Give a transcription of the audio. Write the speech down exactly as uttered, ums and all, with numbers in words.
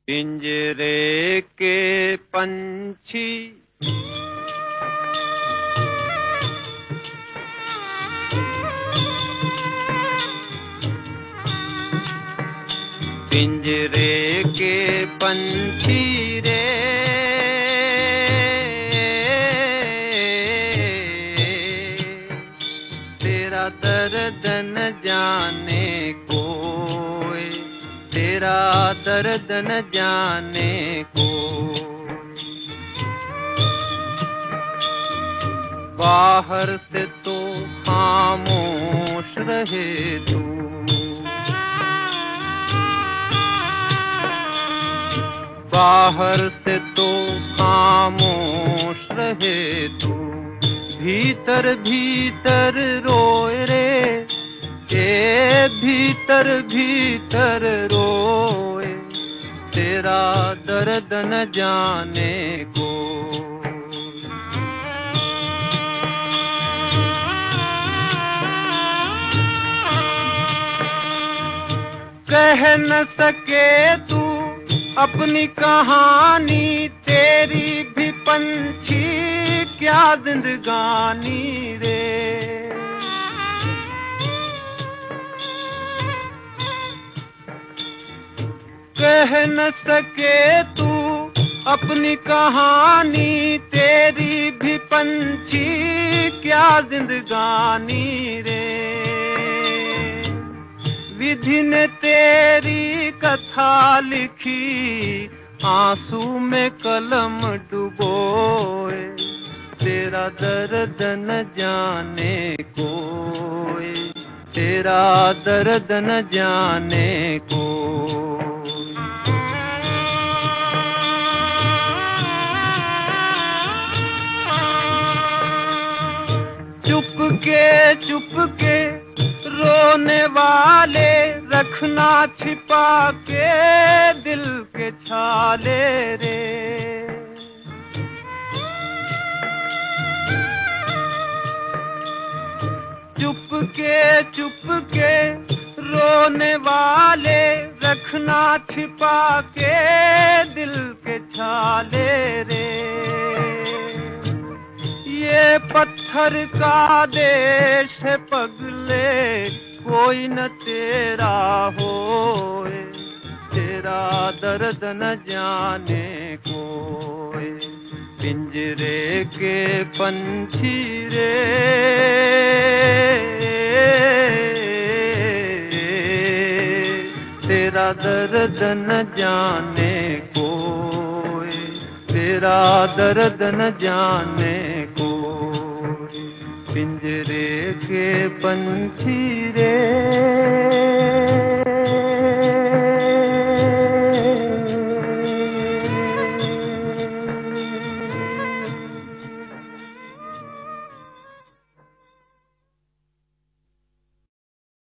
पिंजरे के पंछी पिंजरे के पंछी रे तेरा दर्द न जाने कोई, तेरा दर्द न जाने को। बाहर से तो खामोश रहे तू, बाहर से तो खामोश रहे तू, भीतर भीतर रोए रे, ए भीतर भीतर रोए, तेरा दर्द न जाने को। कह न सके तू अपनी कहानी, तेरी भी पंछी क्या जिंदगानी रे। कह न सके तू अपनी कहानी, तेरी भी पंछी क्या जिंदगानी रे। विधि ने तेरी कथा लिखी, आंसू में कलम डुबोए, तेरा दर्द न जाने कोई, तेरा दर्द न जाने को। चुपके चुपके रोने वाले, रखना छिपा के दिल के छाले रे। चुपके चुपके रोने वाले, रखना छिपा के दिल के छाले रे। ये पत्थर का देश है पगले, कोई न तेरा होए, तेरा दर्द न जाने कोई। पिंजरे के पंछी रे तेरा दर्द न जाने कोई, तेरा दर्द न जाने कोई। पिंजरे के पंछी रे।